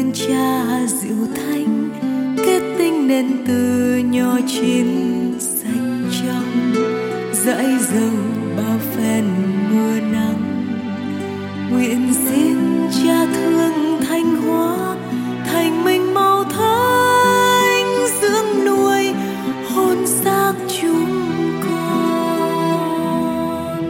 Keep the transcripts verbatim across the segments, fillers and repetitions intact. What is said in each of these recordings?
ơn cha dịu thanh, kết tinh nên từ nhỏ chín sạch trong, dãi dầu bao phen mưa nắng. Nguyện xin cha thương thanh hóa, thành minh màu thánh dưỡng nuôi hồn xác chúng con.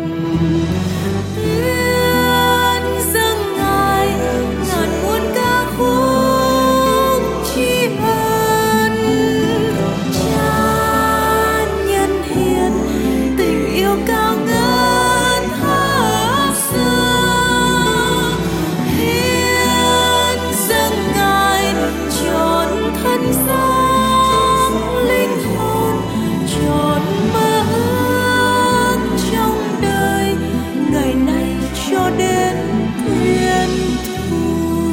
Hiến dâng Ngài ngàn muôn ca khúc tri ân, cha nhân hiền tình yêu cao ngất thấp xưa. Hiến dâng Ngài trọn thân xác linh hồn, trọn mơ ước trong đời ngày nay cho đến thiên thu.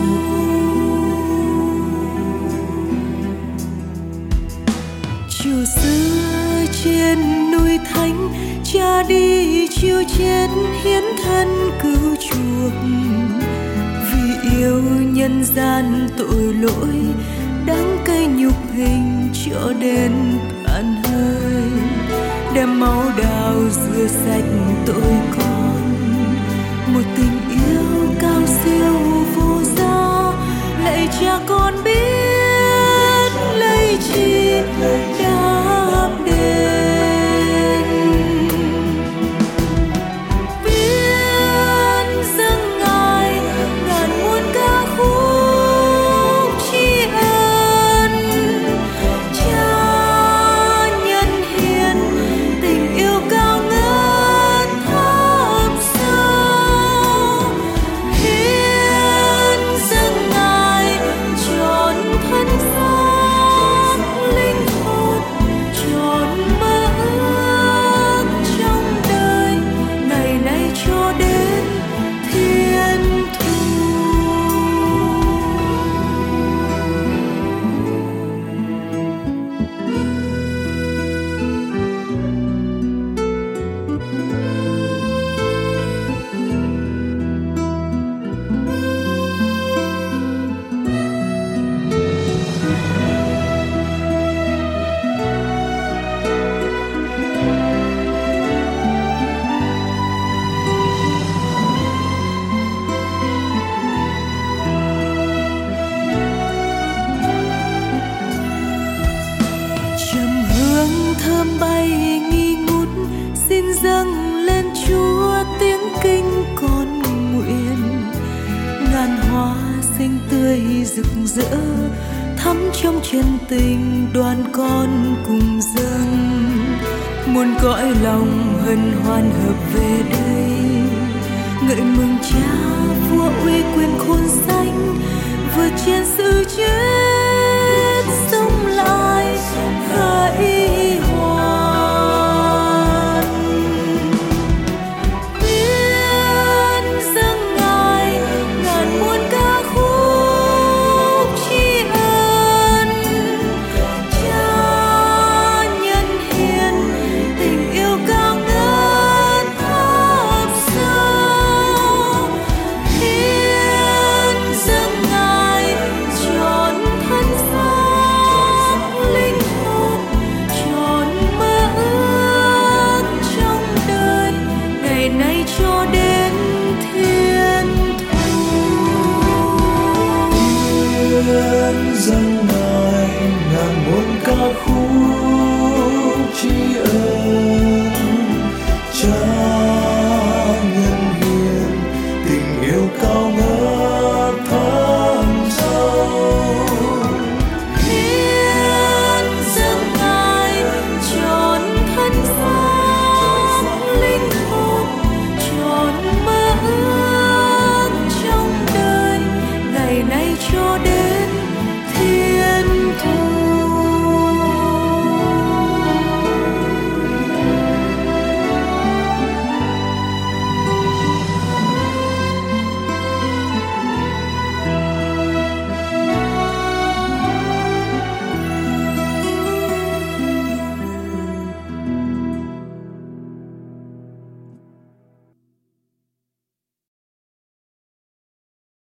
Chiều xưa trên núi thánh, cha đi chiêu chết hiến thân cứu chuộc, vì yêu nhân gian tội lỗi, đắng cay nhục hình cho đến tàn hơi. Đem máu đào rửa sạch tội con, một tình yêu cao siêu vô giá. Lạy cha con biết lấy chi đáp đền. Viễn dâng Ngài ngàn muôn ca khúc tri ân, cha nhân hiền tình yêu cao ngất thấp sâu. Hiến dâng Ngài trọn thân xác linh hồn, trọn mơ ước trong đời ngày nay cho đến thiên thu. Trầm hương thơm bay nghi ngút, xin dâng lên Chúa tiếng kinh con nguyện. Ngàn hoa xinh tươi rực rỡ, thắm trong chân tình đoàn con cùng dâng. Muôn cõi lòng hân hoan hợp về đây, ngợi mừng cha vua uy quyền khôn xanh, vượt trên sự chết sống lại khải hoàn. Viễn dâng Ngài ngàn muôn ca khúc tri ân, cha nhân hiền tình yêu cao ngất thấp sâu. Hiến dâng Ngài trọn thân xác linh hồn, trọn mơ ước trong đời ngày nay cho đến thiên thu. Hiến dâng Ngài ngàn muôn ca khúc tri